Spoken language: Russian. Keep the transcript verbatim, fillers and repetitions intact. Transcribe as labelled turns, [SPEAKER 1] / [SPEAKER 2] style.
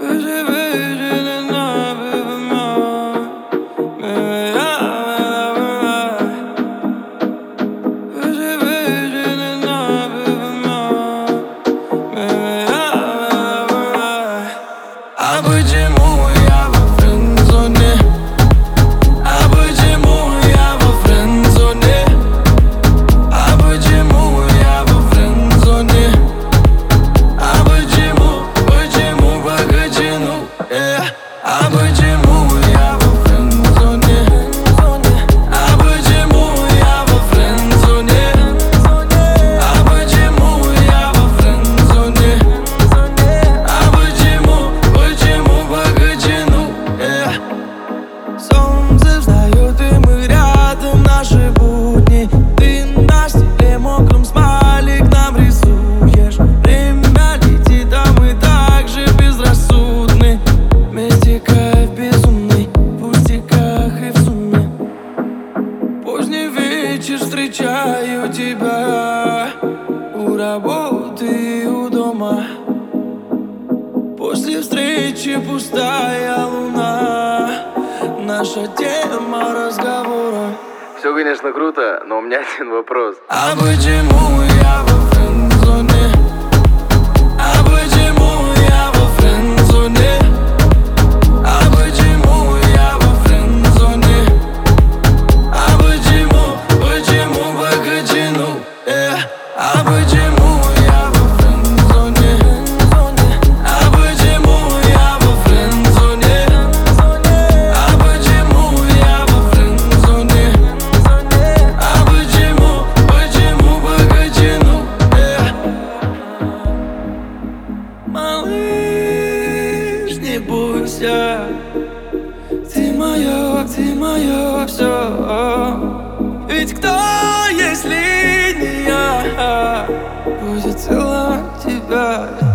[SPEAKER 1] А почему я во френд-зоне? А почему я во френд-зоне? А почему я во френд-зоне? А почему, почему погоди, ну, э? А почему я во френд-зоне? А почему я во френд-зоне? А почему я во френд-зоне? А почему, почему погоди, ну, э? Солнце встает, и мы рядом, наши будни. Ты на стекле мокрым смайлик нам рисуешь. Время летит, а мы так же безрассудны. Вместе кайф безумный, в пустяках и в сумме. Поздний вечер, встречаю тебя у работы и у дома. После встречи пустая луна, наша тема разговора.
[SPEAKER 2] Все, конечно, круто, но у меня один вопрос.
[SPEAKER 1] А почему я во френд-зоне? А почему я во френд-зоне? А почему я во френд-зоне? А почему, почему погоди, ну, э? А почему я во френд-зоне? А почему я во френд-зоне? А почему я во френд-зоне? А почему, почему погоди, ну, э? Малыш, не бойся, ты моё, ты моё всё. Ведь кто, если не я, будет целовать тебя?